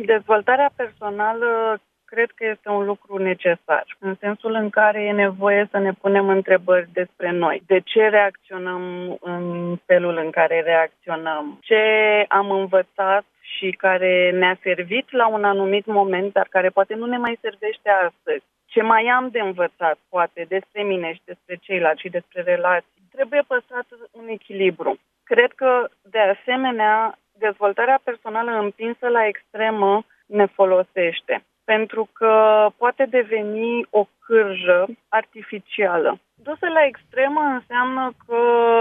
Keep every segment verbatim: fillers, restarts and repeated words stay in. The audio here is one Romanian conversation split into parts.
Dezvoltarea personală cred că este un lucru necesar, în sensul în care e nevoie să ne punem întrebări despre noi. De ce reacționăm în felul în care reacționăm? Ce am învățat și care ne-a servit la un anumit moment, dar care poate nu ne mai servește astăzi? Ce mai am de învățat, poate, despre mine și despre ceilalți și despre relații? Trebuie păstrat un echilibru. Cred că, de asemenea, dezvoltarea personală împinsă la extremă ne folosește, pentru că poate deveni o cârjă artificială. Dusă la extremă înseamnă că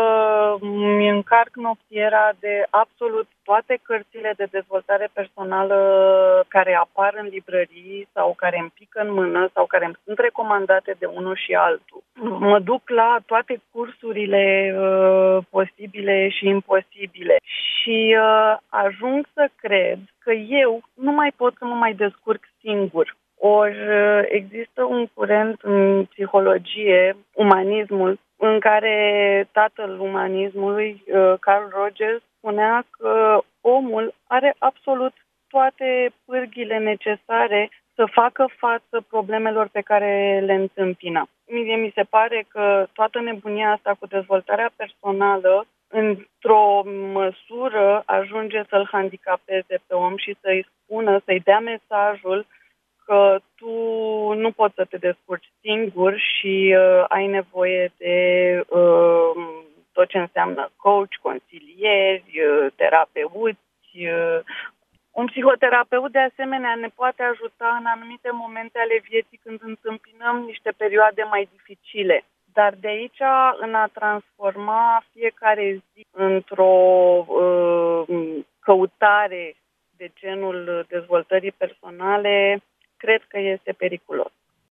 îmi încarc noptiera de absolut toate cărțile de dezvoltare personală care apar în librării sau care îmi pică în mână sau care îmi sunt recomandate de unul și altul. Mă duc la toate cursurile uh, posibile și imposibile și uh, ajung să cred că eu nu mai pot să mă mai descurc singur. Ori există un curent în psihologie, umanismul, în care tatăl umanismului, Carl Rogers, spunea că omul are absolut toate pârghile necesare să facă față problemelor pe care le întâmpină. Mie mi se pare că toată nebunia asta cu dezvoltarea personală, într-o măsură, ajunge să-l handicapeze pe om și să-i spună, să-i dea mesajul că tu nu poți să te descurci singur și uh, ai nevoie de uh, tot ce înseamnă coach, consilieri, uh, terapeuți. Uh. Un psihoterapeut, de asemenea, ne poate ajuta în anumite momente ale vieții când întâmpinăm niște perioade mai dificile. Dar de aici, în a transforma fiecare zi într-o uh, căutare de genul dezvoltării personale, cred că este periculos.